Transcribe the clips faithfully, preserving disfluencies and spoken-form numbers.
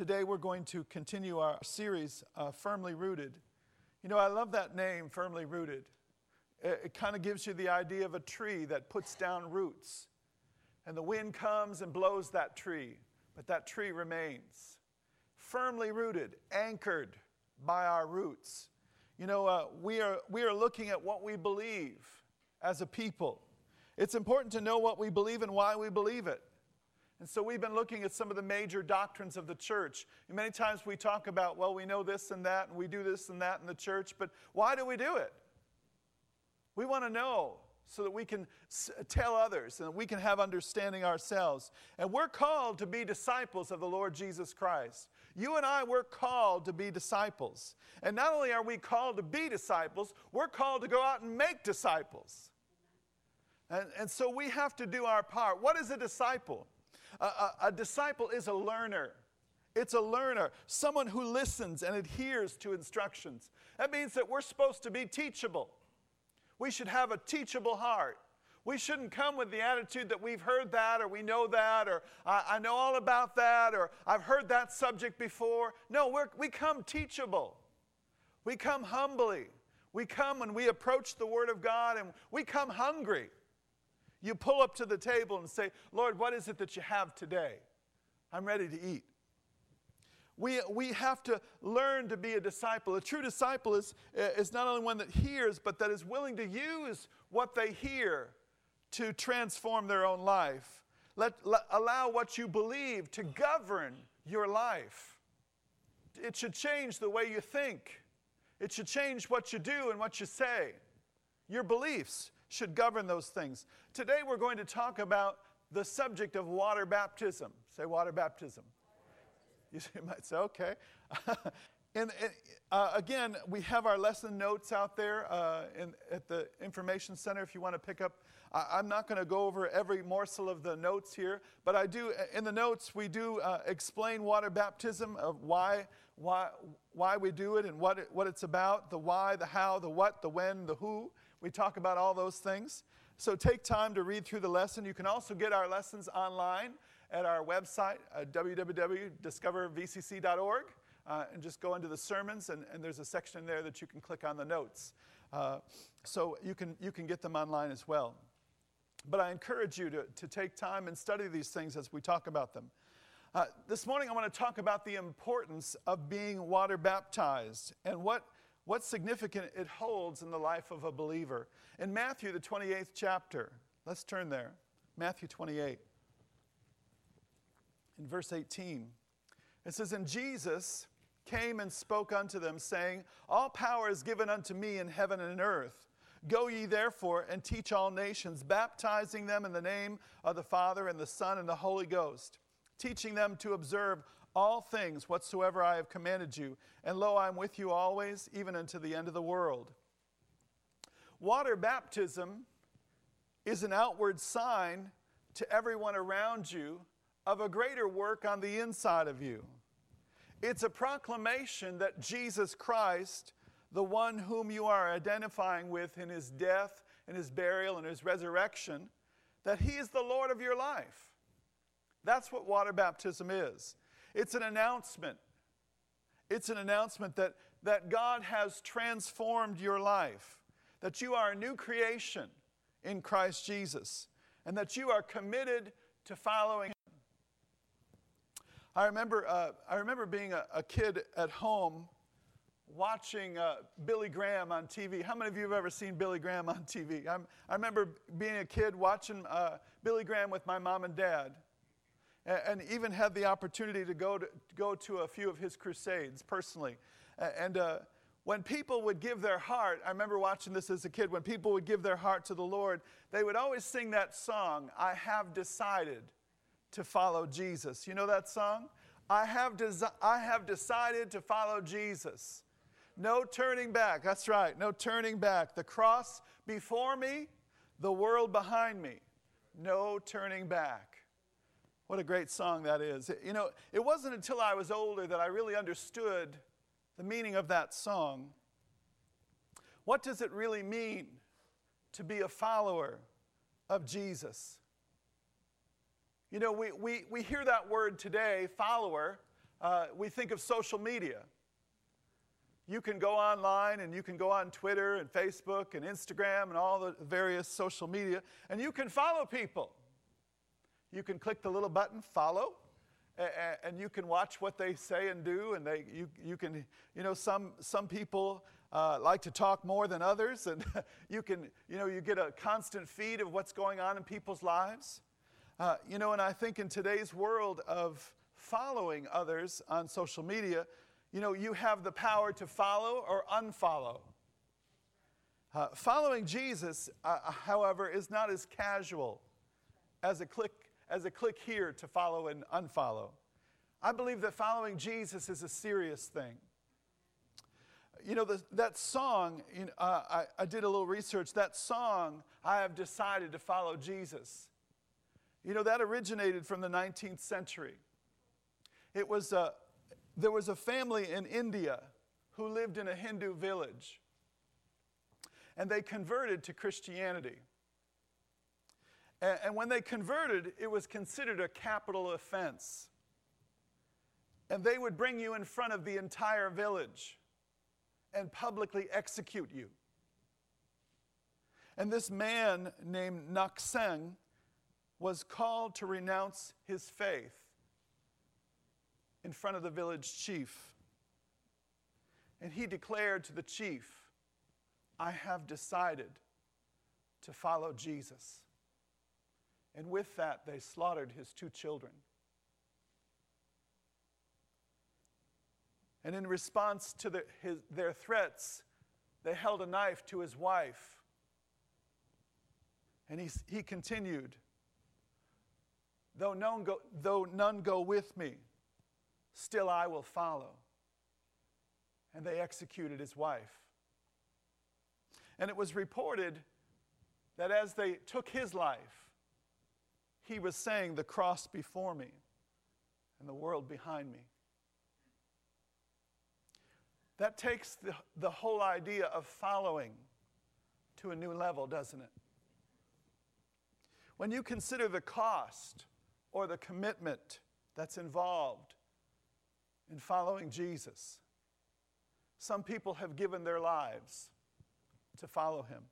Today we're going to continue our series, uh, Firmly Rooted. You know, I love that name, Firmly Rooted. It, it kind of gives you the idea of a tree that puts down roots. And the wind comes and blows that tree, but that tree remains. Firmly rooted, anchored by our roots. You know, uh, we are we are looking at what we believe as a people. It's important to know what we believe and why we believe it. And so we've been looking at some of the major doctrines of the church. And many times we talk about, well, we know this and that, and we do this and that in the church, but why do we do it? We want to know so that we can tell others and that we can have understanding ourselves. And we're called to be disciples of the Lord Jesus Christ. You and I, we're called to be disciples. And not only are we called to be disciples, we're called to go out and make disciples. And, and so we have to do our part. What is a disciple? A, a, a disciple is a learner. It's a learner, someone who listens and adheres to instructions. That means that we're supposed to be teachable. We should have a teachable heart. We shouldn't come with the attitude that we've heard that or we know that or I, I know all about that or I've heard that subject before. No, we're, we come teachable. We come humbly. We come when we approach the Word of God and we come hungry. You pull up to the table and say, Lord, what is it that you have today? I'm ready to eat. We, we have to learn to be a disciple. A true disciple is, is not only one that hears, but that is willing to use what they hear to transform their own life. Let, let, allow what you believe to govern your life. It should change the way you think. It should change what you do and what you say. Your beliefs should govern those things. Today we're going to talk about the subject of water baptism. Say water baptism. You might say, okay. and and uh, again, we have our lesson notes out there uh, in, at the information center if you want to pick up. I, I'm not going to go over every morsel of the notes here, but I do, in the notes, we do uh, explain water baptism, of why, why, why we do it and what, it, what it's about, the why, the how, the what, the when, the who. We talk about all those things. So take time to read through the lesson. You can also get our lessons online at our website, uh, w w w dot discover v c c dot org, uh, and just go into the sermons, and, and there's a section there that you can click on the notes. Uh, so you can, you can get them online as well. But I encourage you to, to take time and study these things as we talk about them. Uh, this morning I want to talk about the importance of being water baptized and what What significance it holds in the life of a believer. In Matthew, the twenty-eighth chapter, let's turn there. Matthew twenty-eight. In verse eighteen, it says, And Jesus came and spoke unto them, saying, All power is given unto me in heaven and in earth. Go ye therefore and teach all nations, baptizing them in the name of the Father and the Son and the Holy Ghost, teaching them to observe all things whatsoever I have commanded you. And lo, I am with you always, even unto the end of the world. Water baptism is an outward sign to everyone around you of a greater work on the inside of you. It's a proclamation that Jesus Christ, the one whom you are identifying with in his death and his burial and his resurrection, that he is the Lord of your life. That's what water baptism is. It's an announcement. It's an announcement that, that God has transformed your life, that you are a new creation in Christ Jesus, and that you are committed to following him. I remember, uh, I remember being a, a kid at home watching uh, Billy Graham on T V. How many of you have ever seen Billy Graham on T V? I'm, I remember being a kid watching uh, Billy Graham with my mom and dad. And even had the opportunity to go to, to go to a few of his crusades personally. And uh, when people would give their heart, I remember watching this as a kid, when people would give their heart to the Lord, they would always sing that song, I have decided to follow Jesus. You know that song? I have, desi- I have decided to follow Jesus. No turning back. That's right, no turning back. The cross before me, the world behind me. No turning back. What a great song that is. You know, it wasn't until I was older that I really understood the meaning of that song. What does it really mean to be a follower of Jesus? You know, we, we, we hear that word today, follower, uh, we think of social media. You can go online and you can go on Twitter and Facebook and Instagram and all the various social media, and you can follow people. You can click the little button, follow, and you can watch what they say and do, and they, you, you can, you know, some, some people uh, like to talk more than others, and you can, you know, you get a constant feed of what's going on in people's lives. Uh, you know, and I think in today's world of following others on social media, you know, you have the power to follow or unfollow. Uh, following Jesus, uh, however, is not as casual as a click as a click here to follow and unfollow. I believe that following Jesus is a serious thing. You know, the, that song, you know, uh, I, I did a little research. That song, I Have Decided to Follow Jesus. You know, that originated from the nineteenth century. It was a There was a family in India who lived in a Hindu village, and they converted to Christianity. And, and when they converted, it was considered a capital offense. And they would bring you in front of the entire village and publicly execute you. And this man named Nakseng was called to renounce his faith in front of the village chief. And he declared to the chief, I have decided to follow Jesus. And with that, they slaughtered his two children. And in response to the, his, their threats, they held a knife to his wife. And he, he continued, though none, go, though none go with me, still I will follow. And they executed his wife. And it was reported that as they took his life, he was saying, the cross before me and the world behind me. That takes the, the whole idea of following to a new level, doesn't it? When you consider the cost or the commitment that's involved in following Jesus, some people have given their lives to follow him.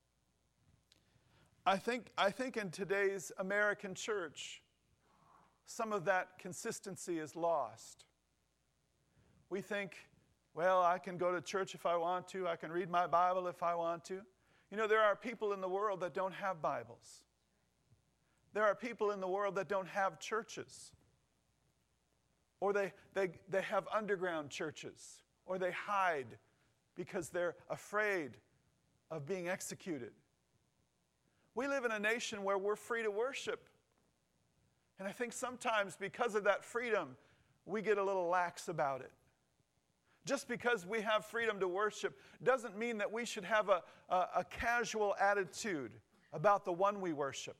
I think, I think in today's American church, some of that consistency is lost. We think, well, I can go to church if I want to. I can read my Bible if I want to. You know, there are people in the world that don't have Bibles. There are people in the world that don't have churches. Or they, they, they have underground churches. Or they hide because they're afraid of being executed. We live in a nation where we're free to worship. And I think sometimes because of that freedom, we get a little lax about it. Just because we have freedom to worship doesn't mean that we should have a, a, a casual attitude about the one we worship.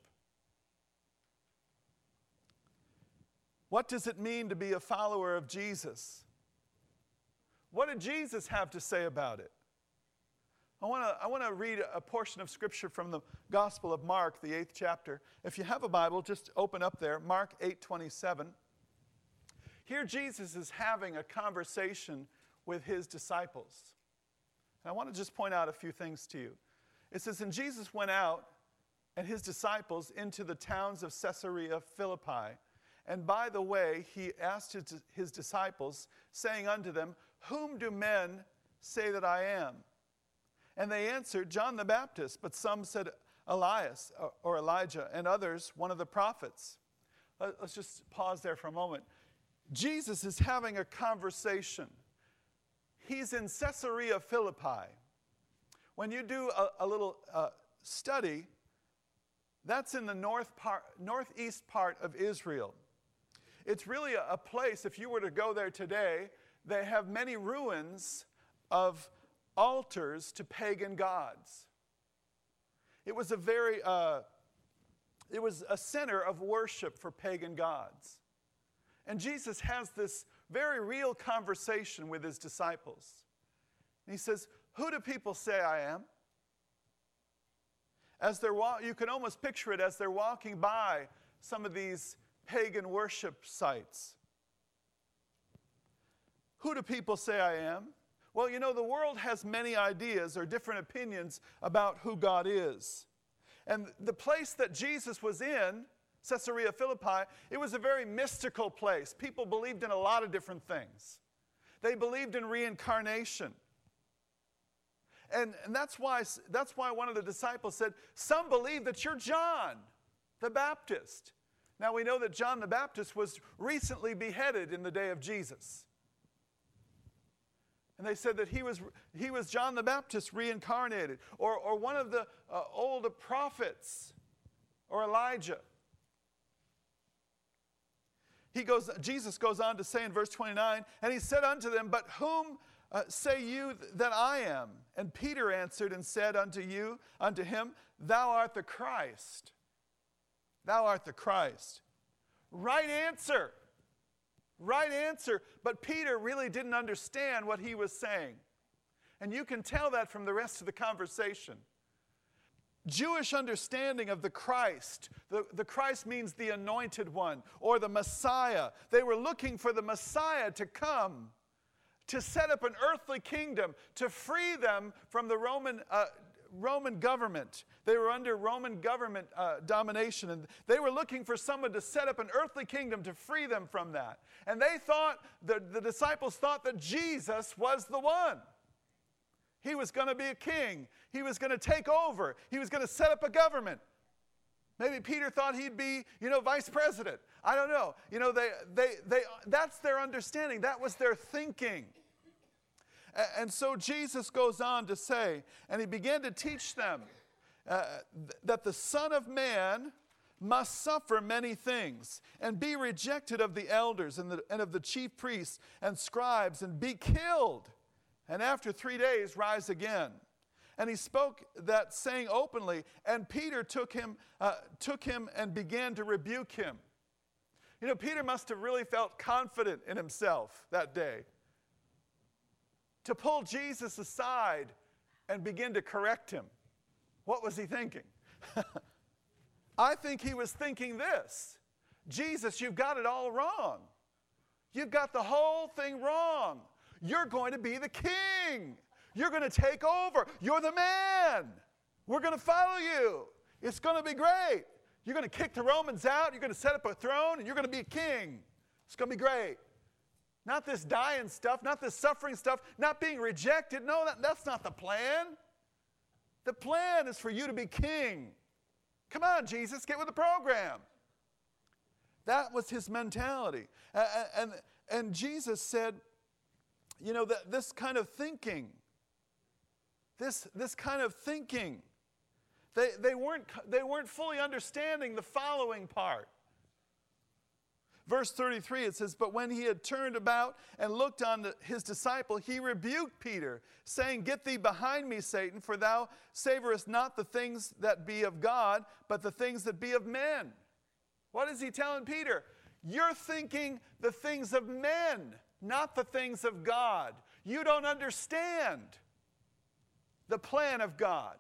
What does it mean to be a follower of Jesus? What did Jesus have to say about it? I want to I want to read a portion of Scripture from the Gospel of Mark, the eighth chapter. If you have a Bible, just open up there, Mark eight twenty-seven. Here Jesus is having a conversation with his disciples. And I want to just point out a few things to you. It says, and Jesus went out and his disciples into the towns of Caesarea Philippi. And by the way, he asked his, his disciples, saying unto them, whom do men say that I am? And they answered, John the Baptist, but some said Elias or Elijah, and others, one of the prophets. Let's just pause there for a moment. Jesus is having a conversation. He's in Caesarea Philippi. When you do a, a little uh, study, that's in the north part, northeast part of Israel. It's really a, a place, if you were to go there today, they have many ruins of altars to pagan gods. It was a very, uh, it was a center of worship for pagan gods. And Jesus has this very real conversation with his disciples. And he says, who do people say I am? As they're wa- you can almost picture it as they're walking by some of these pagan worship sites. Who do people say I am? Well, you know, the world has many ideas or different opinions about who God is. And the place that Jesus was in, Caesarea Philippi, it was a very mystical place. People believed in a lot of different things. They believed in reincarnation. And, and that's why, that's why one of the disciples said, some believe that you're John the Baptist. Now we know that John the Baptist was recently beheaded in the day of Jesus. And they said that he was, he was John the Baptist reincarnated, or, or one of the uh, old prophets, or Elijah. He goes, Jesus goes on to say in verse twenty-nine, and he said unto them, but whom uh, say you th- that I am? And Peter answered and said unto you, unto him, thou art the Christ. Thou art the Christ. Right answer. Right answer. But Peter really didn't understand what he was saying. And you can tell that from the rest of the conversation. Jewish understanding of the Christ. The, the Christ means the anointed one or the Messiah. They were looking for the Messiah to come, to set up an earthly kingdom, to free them from the Roman uh, Roman government. They were under Roman government uh, domination, and they were looking for someone to set up an earthly kingdom to free them from that. And they thought, the, the disciples thought that Jesus was the one. He was going to be a king. He was going to take over. He was going to set up a government. Maybe Peter thought he'd be, you know, vice president. I don't know. You know, they, they, they, that's their understanding. That was their thinking. And so Jesus goes on to say, and he began to teach them uh, th- that the Son of Man must suffer many things and be rejected of the elders and, the, and of the chief priests and scribes and be killed, and after three days rise again. And he spoke that saying openly, and Peter took him, uh, took him and began to rebuke him. You know, Peter must have really felt confident in himself that day, to pull Jesus aside and begin to correct him. What was he thinking? I think he was thinking this: Jesus, you've got it all wrong. You've got the whole thing wrong. You're going to be the king. You're going to take over. You're the man. We're going to follow you. It's going to be great. You're going to kick the Romans out. You're going to set up a throne, and you're going to be a king. It's going to be great. Not this dying stuff, not this suffering stuff, not being rejected. No, that, that's not the plan. The plan is for you to be king. Come on, Jesus, get with the program. That was his mentality. Uh, and, and Jesus said, you know, that this kind of thinking, this, this kind of thinking, they, they, weren't, they weren't fully understanding the following part. Verse thirty-three, it says, but when he had turned about and looked on the, his disciple, he rebuked Peter, saying, get thee behind me, Satan, for thou savorest not the things that be of God, but the things that be of men. What is he telling Peter? You're thinking the things of men, not the things of God. You don't understand the plan of God.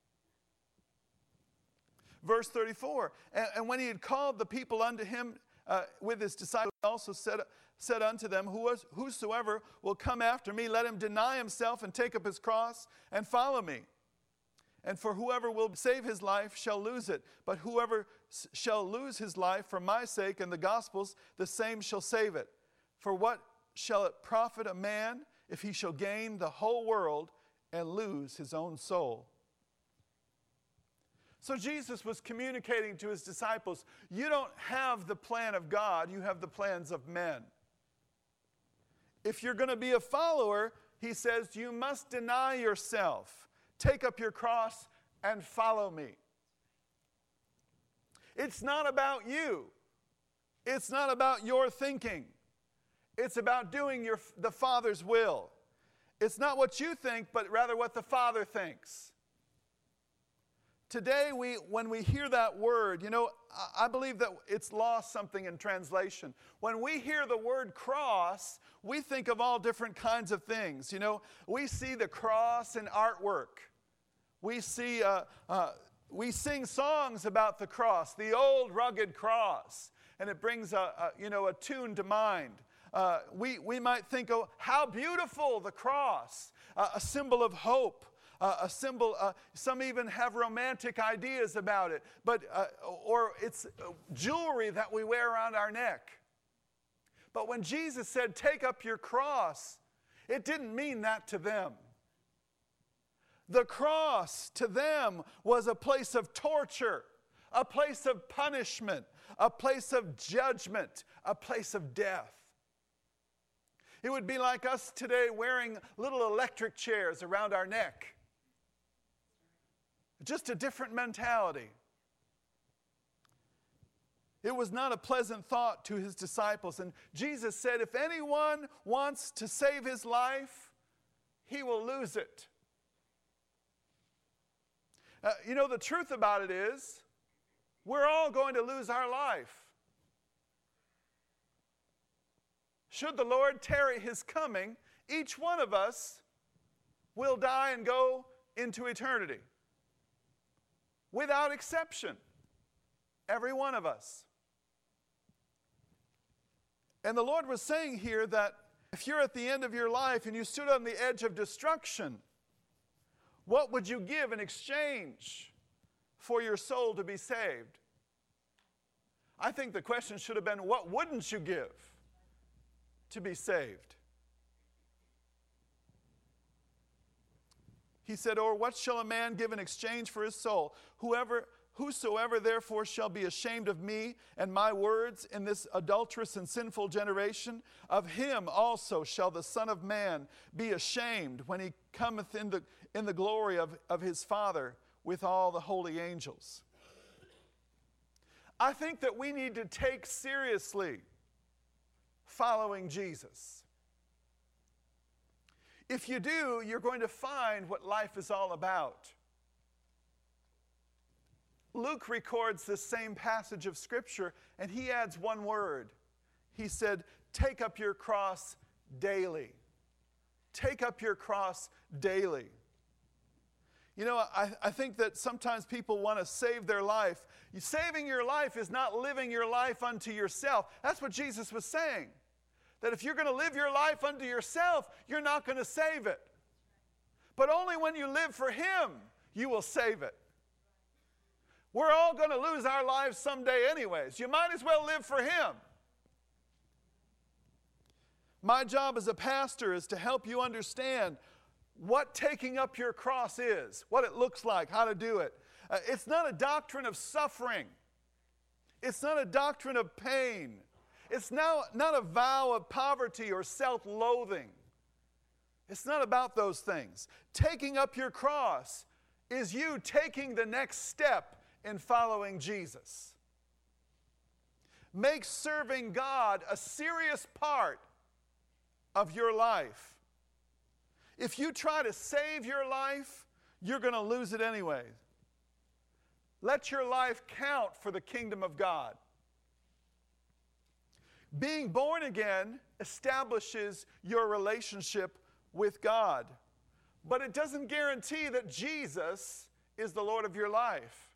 Verse thirty-four, and, and when he had called the people unto him, Uh, with his disciples also said, said unto them, whosoever will come after me, let him deny himself and take up his cross and follow me. And for whoever will save his life shall lose it. But whoever s- shall lose his life for my sake and the gospel's, the same shall save it. For what shall it profit a man if he shall gain the whole world and lose his own soul? So Jesus was communicating to his disciples, you don't have the plan of God, you have the plans of men. If you're going to be a follower, he says, you must deny yourself, take up your cross, and follow me. It's not about you. It's not about your thinking. It's about doing your, the Father's will. It's not what you think, but rather what the Father thinks. Today, we, when we hear that word, you know, I believe that it's lost something in translation. When we hear the word cross, we think of all different kinds of things. You know, we see the cross in artwork. We see, uh, uh, we sing songs about the cross, the old rugged cross, and it brings a, a you know, a tune to mind. Uh, we, we might think, oh, how beautiful the cross, uh, a symbol of hope, uh, a symbol, uh, some even have romantic ideas about it, but, uh, or it's jewelry that we wear around our neck. But when Jesus said, take up your cross, it didn't mean that to them. The cross to them was a place of torture, a place of punishment, a place of judgment, a place of death. It would be like us today wearing little electric chairs around our neck. Just a different mentality. It was not a pleasant thought to his disciples. And Jesus said, if anyone wants to save his life, he will lose it. Uh, you know, the truth about it is, we're all going to lose our life. Should the Lord tarry his coming, each one of us will die and go into eternity. Without exception. Every one of us. And the Lord was saying here that if you're at the end of your life and you stood on the edge of destruction, what would you give in exchange for your soul to be saved? I think the question should have been, what wouldn't you give to be saved? He said, or what shall a man give in exchange for his soul? Whoever, whosoever therefore shall be ashamed of me and my words in this adulterous and sinful generation, of him also shall the Son of Man be ashamed when he cometh in the, in the glory of, of his Father with all the holy angels. I think that we need to take seriously following Jesus. If you do, you're going to find what life is all about. Luke records this same passage of Scripture, and he adds one word. He said, take up your cross daily. Take up your cross daily. You know, I, I think that sometimes people want to save their life. Saving your life is not living your life unto yourself. That's what Jesus was saying. That if you're going to live your life unto yourself, you're not going to save it. But only when you live for him, you will save it. We're all going to lose our lives someday anyways. You might as well live for him. My job as a pastor is to help you understand what taking up your cross is, what it looks like, how to do it. Uh, it's not a doctrine of suffering. It's not a doctrine of pain. It's now not a vow of poverty or self-loathing. It's not about those things. Taking up your cross is you taking the next step in following Jesus. Make serving God a serious part of your life. If you try to save your life, you're going to lose it anyway. Let your life count for the kingdom of God. Being born again establishes your relationship with God, but it doesn't guarantee that Jesus is the Lord of your life.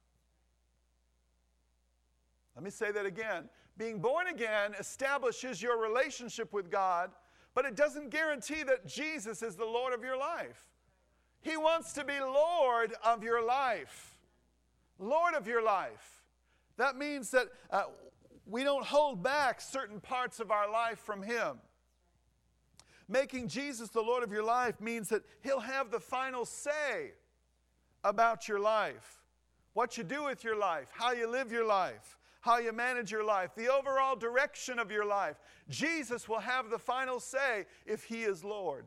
Let me say that again. Being born again establishes your relationship with God, but it doesn't guarantee that Jesus is the Lord of your life. He wants to be Lord of your life. Lord of your life. That means that uh, we don't hold back certain parts of our life from him. Making Jesus the Lord of your life means that he'll have the final say about your life. What you do with your life, how you live your life, how you manage your life, the overall direction of your life. Jesus will have the final say if he is Lord.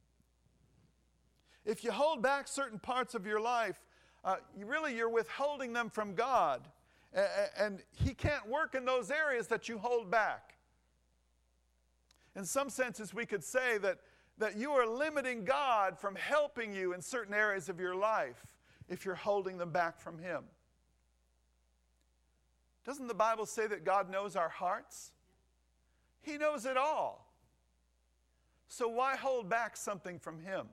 If you hold back certain parts of your life, uh, you really you're withholding them from God. And he can't work in those areas that you hold back. In some senses, we could say that, that you are limiting God from helping you in certain areas of your life if you're holding them back from him. Doesn't the Bible say that God knows our hearts? He knows it all. So why hold back something from him?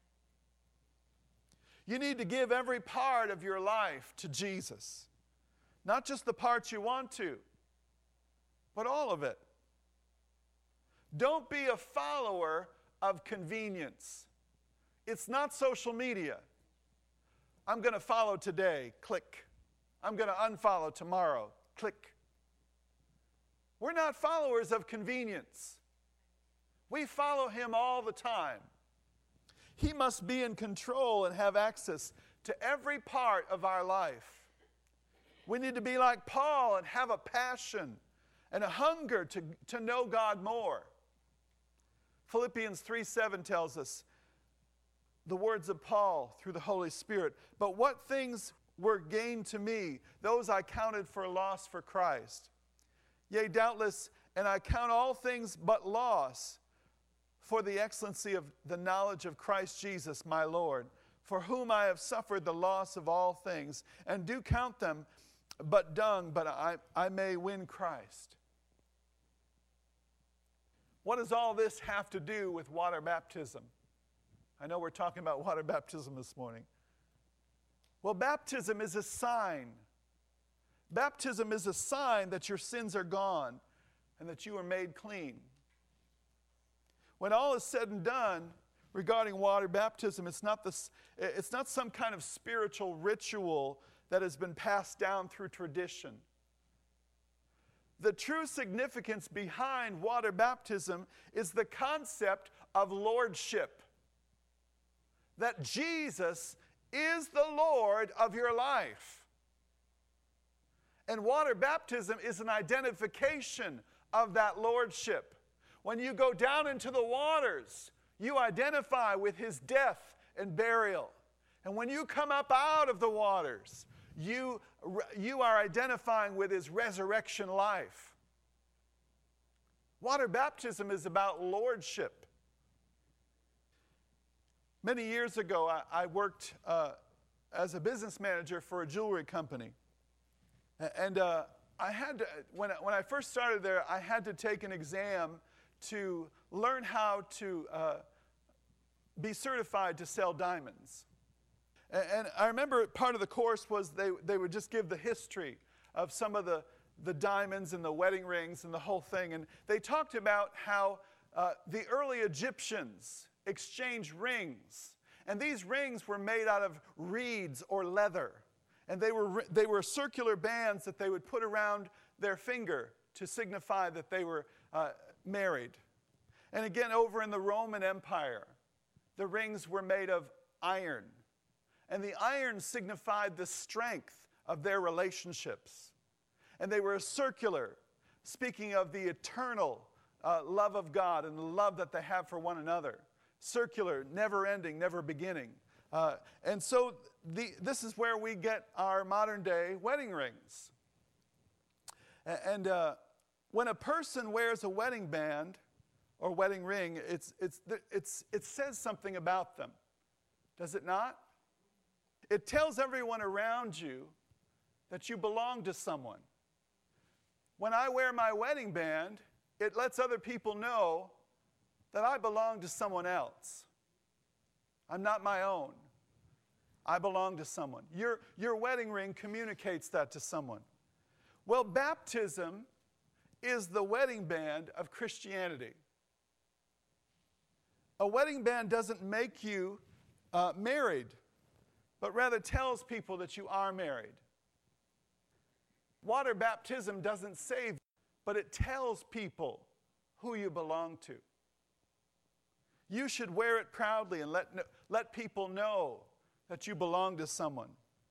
You need to give every part of your life to Jesus. Not just the parts you want to, but all of it. Don't be a follower of convenience. It's not social media. I'm going to follow today, click. I'm going to unfollow tomorrow, click. We're not followers of convenience. We follow him all the time. He must be in control and have access to every part of our life. We need to be like Paul and have a passion and a hunger to, to know God more. Philippians three seven tells us the words of Paul through the Holy Spirit. But what things were gained to me, those I counted for loss for Christ. Yea, doubtless, and I count all things but loss for the excellency of the knowledge of Christ Jesus my Lord, for whom I have suffered the loss of all things, and do count them but dung, but I, I may win Christ. What does all this have to do with water baptism? I know we're talking about water baptism this morning. Well, baptism is a sign. Baptism is a sign that your sins are gone and that you are made clean. When all is said and done regarding water baptism, it's not, this, it's not some kind of spiritual ritual that has been passed down through tradition. The true significance behind water baptism is the concept of lordship. That Jesus is the Lord of your life. And water baptism is an identification of that lordship. When you go down into the waters, you identify with his death and burial. And when you come up out of the waters, you, you are identifying with his resurrection life. Water baptism is about lordship. Many years ago, I, I worked uh, as a business manager for a jewelry company. And uh, I had to, when, when I first started there, I had to take an exam to learn how to uh, be certified to sell diamonds. And, and I remember part of the course was they, they would just give the history of some of the, the diamonds and the wedding rings and the whole thing. And they talked about how uh, the early Egyptians exchanged rings. And these rings were made out of reeds or leather. And they were, they were circular bands that they would put around their finger to signify that they were uh, married. And again, over in the Roman Empire, the rings were made of iron. And the iron signified the strength of their relationships. And they were circular, speaking of the eternal uh, love of God and the love that they have for one another. Circular, never ending, never beginning. Uh, and so the, this is where we get our modern day wedding rings. And uh, when a person wears a wedding band or wedding ring, it's, it's, it's, it says something about them. Does it not? It tells everyone around you that you belong to someone. When I wear my wedding band, it lets other people know that I belong to someone else. I'm not my own. I belong to someone. Your, your wedding ring communicates that to someone. Well, baptism is the wedding band of Christianity. A wedding band doesn't make you uh, married, but rather tells people that you are married. Water baptism doesn't save you, but it tells people who you belong to. You should wear it proudly and let, let people know that you belong to someone.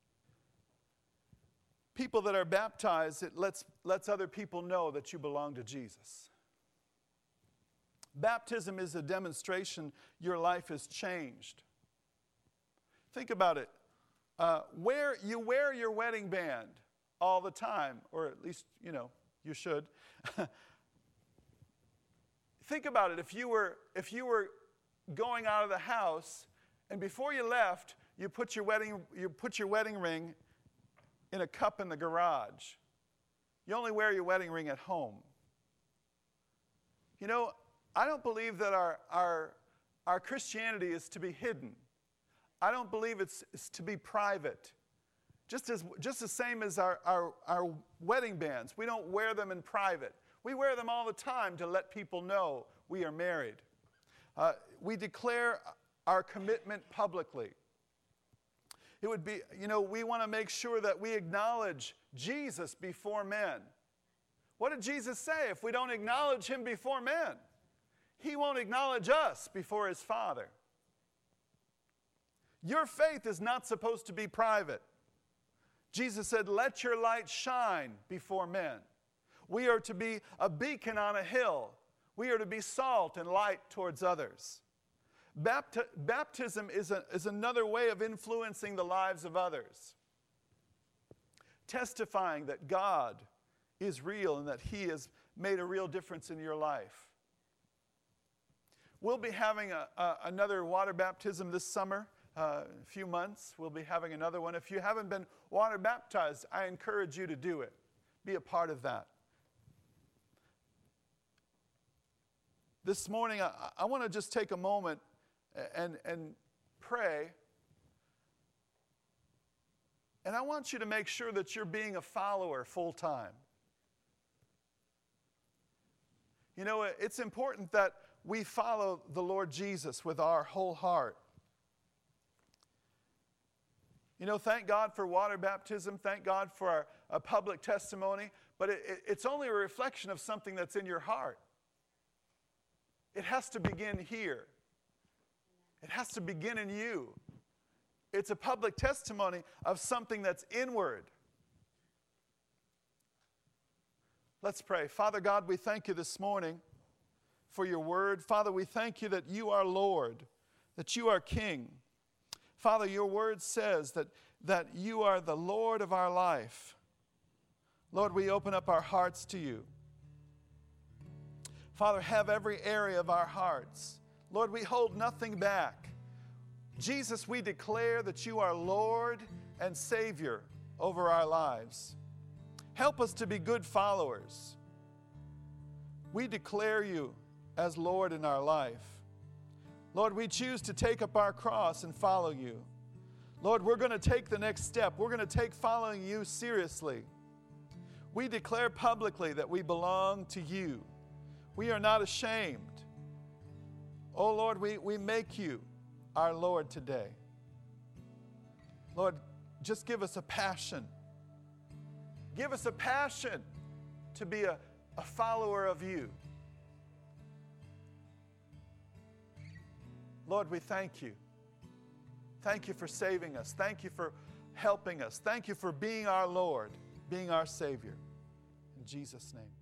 People that are baptized, it lets, lets other people know that you belong to Jesus. Baptism is a demonstration your life has changed. Think about it. Uh, wear, you wear your wedding band all the time, or at least, you know, you should. Think about it. If you were, if you were going out of the house, and before you left, you put your wedding, you put your wedding ring in a cup in the garage. You only wear your wedding ring at home. You know, I don't believe that our, our, our Christianity is to be hidden. I don't believe it's, it's to be private. Just as just the same as our, our, our wedding bands. We don't wear them in private. We wear them all the time to let people know we are married. Uh, we declare our commitment publicly. It would be, you know, we want to make sure that we acknowledge Jesus before men. What did Jesus say? If we don't acknowledge him before men, he won't acknowledge us before his Father. Your faith is not supposed to be private. Jesus said, let your light shine before men. We are to be a beacon on a hill. We are to be salt and light towards others. Bapti- baptism is, a, is another way of influencing the lives of others. Testifying that God is real and that he has made a real difference in your life. We'll be having a, a, another water baptism this summer. Uh, a few months, we'll be having another one. If you haven't been water baptized, I encourage you to do it. Be a part of that. This morning, I, I want to just take a moment and, and pray. And I want you to make sure that you're being a follower full time. You know, it's important that we follow the Lord Jesus with our whole heart. You know, thank God for water baptism. Thank God for our, a public testimony. But it, it, it's only a reflection of something that's in your heart. It has to begin here. It has to begin in you. It's a public testimony of something that's inward. Let's pray. Father God, we thank you this morning for your word. Father, we thank you that you are Lord, that you are King. Father, your word says that, that you are the Lord of our life. Lord, we open up our hearts to you. Father, have every area of our hearts. Lord, we hold nothing back. Jesus, we declare that you are Lord and Savior over our lives. Help us to be good followers. We declare you as Lord in our life. Lord, we choose to take up our cross and follow you. Lord, we're going to take the next step. We're going to take following you seriously. We declare publicly that we belong to you. We are not ashamed. Oh, Lord, we, we make you our Lord today. Lord, just give us a passion. Give us a passion to be a, a follower of you. Lord, we thank you. Thank you for saving us. Thank you for helping us. Thank you for being our Lord, being our Savior. In Jesus' name.